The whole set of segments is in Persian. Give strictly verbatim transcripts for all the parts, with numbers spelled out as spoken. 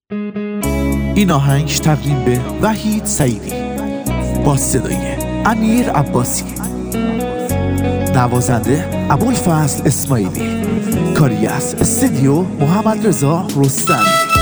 این آهنگ تقدیم به وحید سعیدی با صدای امیر عباسی، نوازنده ابوالفضل اسماعیلی، کاری از استودیو محمد رضا رستمی.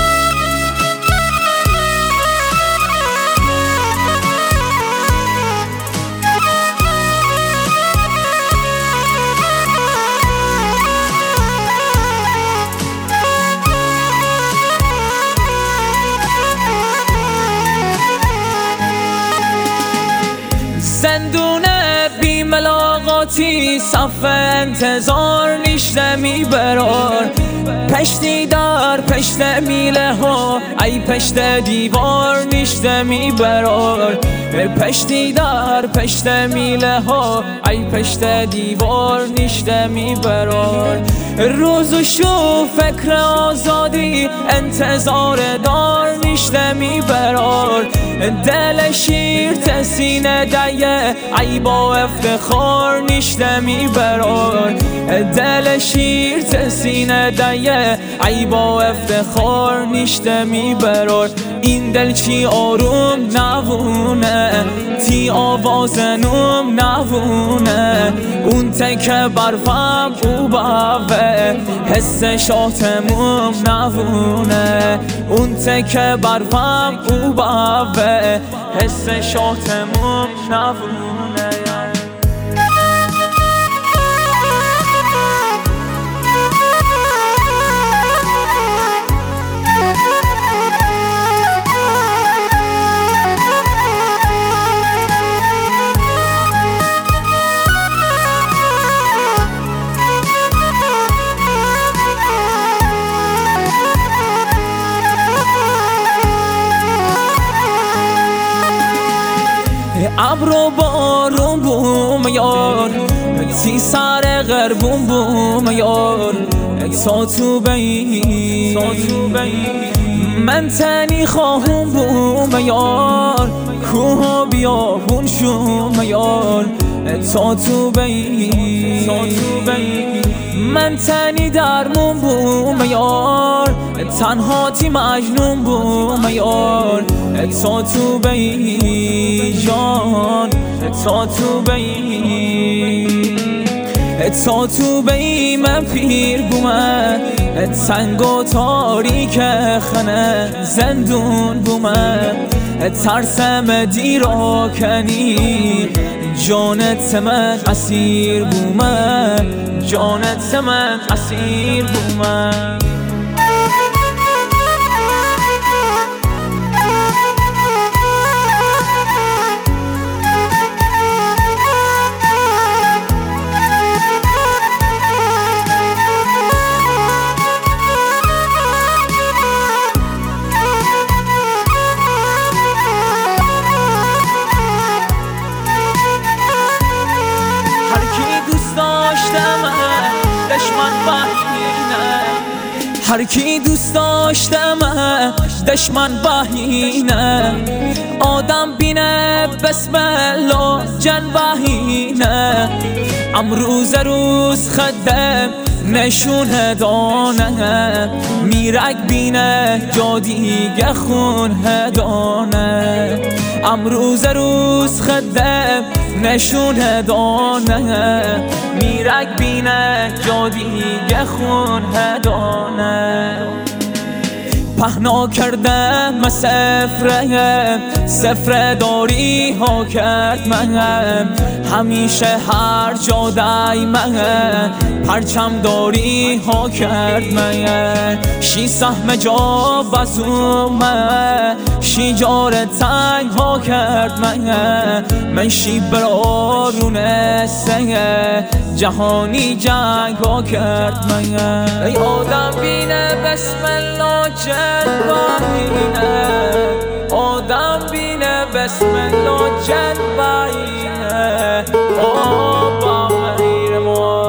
زندون بی ملاقاتی صف انتظار نیشته می برار، پشتی در پشت میله ها ای پشت دیوار نیشته می برار، پشتی در پشت میله ها ای پشت دیوار نیشته می برار. روز و شو فکر آزادی انتظار دار نیشته می برار، دل شیر تسینه دیه ای با افتخار نیشته می برار، دل شیر تسینه دیه ای با افتخار نیشته می برار. این دل چی آروم نوونه تی آواز نوم نوونه، اون تک برفم او باوه حس شاتموم نوونه، اون تک برفم او باوه حس شاتموم نوونه. ابر و بارون بوم یار تی سر غربون بوم یار، تا تو بی من تنی خواهم بوم یار، کوه و بیابون شوم یار، تا تو بی من تنی درمون بوم یار، تنها تی مجنون بوم یار، تا تو بی جان تا تو بی تا تو بی من پیر بومه، تنگ و تاریک خنه زندون بومه، ترسم دیرا کنی جانت من اسیر بومه، جانت من اسیر بومه. هر کی دوست داشتم دشمن بهینه، آدم بینه بسم الله جن بهینه، امروز روز خدم نشونه دانه، میرک بینه جا دیگه خون هدانه، امروز روز خدم نشونه دانه، میرک بینه جا دیگه خون هدانه. پهنا کردم سفره سفره داری ها کرد من، همیشه هر جا دایمه پرچم داری ها کرد من، شی سهم جا بزومه شی جار تنگ ها کرد من، من شی برارونه سه جهانی جنگ ها کرد من. ای آدم بینه بسم الله جن بهینه، آدم بینه بسم الله جن بهینه، آبا غیر ما.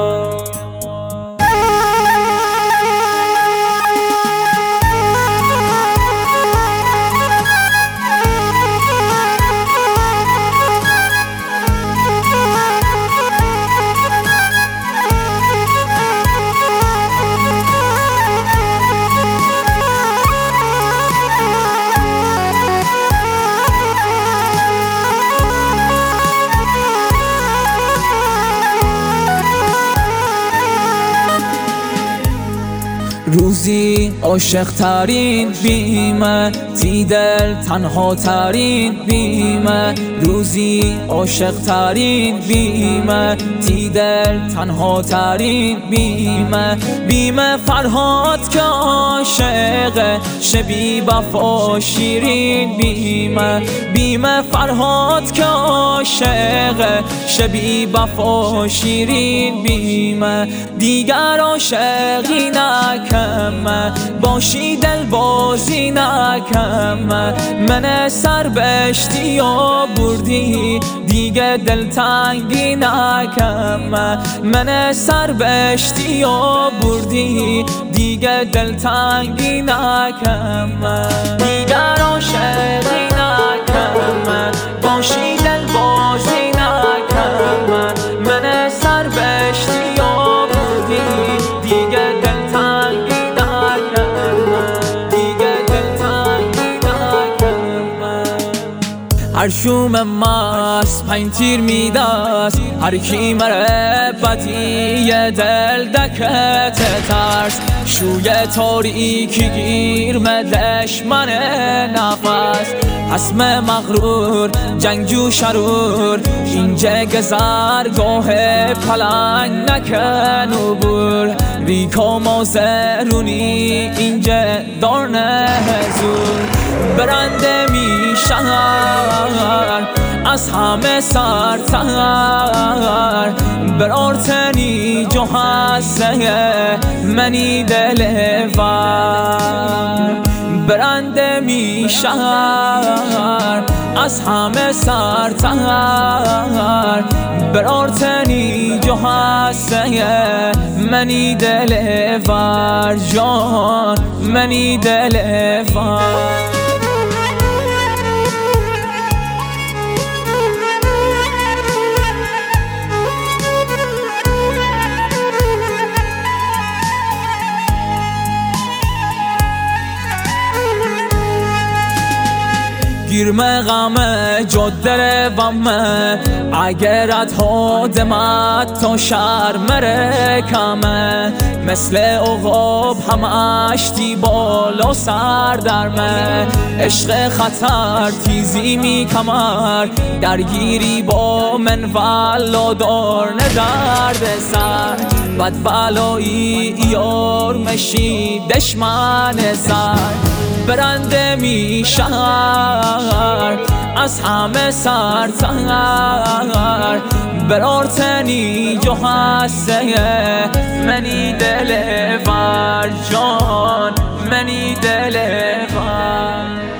روزی عاشق ترین بیمه تی دل تنها ترین بیمه روزی عاشق ترین بیمه تی دل تنها ترین بیمه بیمه فرهاد که عاشق شبی وفا شیرین بیمه بیمه فرهاد که عاشق شبی وفا شیرین بیمه دیگر عاشقی نکم باشی دل بازی نکم من سر بشتی و بردی دیگه دل تنگی نکم من سر بشتی و بردی دیگه دل تنگی نکم دیگر عاشقی نکم باشی دل بازی نکم من سر بشتی و بردی دیگه دل تنگی هر شوم ماست پنج تیر میدست هر کی مره بدی دل دکت ترس شوی تاریکی گیر مدش من نفس حسم مغرور جنگجو شرور اینجا گذرگاه پلنگ نکن عبور ریکا مازرونی اینجا دار نهزور برنده میشن از همه سرتر بر آرتنی جو هسته منی دلور برنده میشن از همه سرتر بر آرتنی جو هسته منی دلور جان منی دلور گیرمه غمه جدره بمه اگرت هادمت تا شرمره کمه مثل عقاب همش تی بالا سر درمه عشق خطر تیزی می کمر درگیری با من والا دار ندرد سر بد بلایی یار مشی دشمن سر برنده میشن از همه سرتر بر آرتنی جو هسته منی دلور جان منی دلور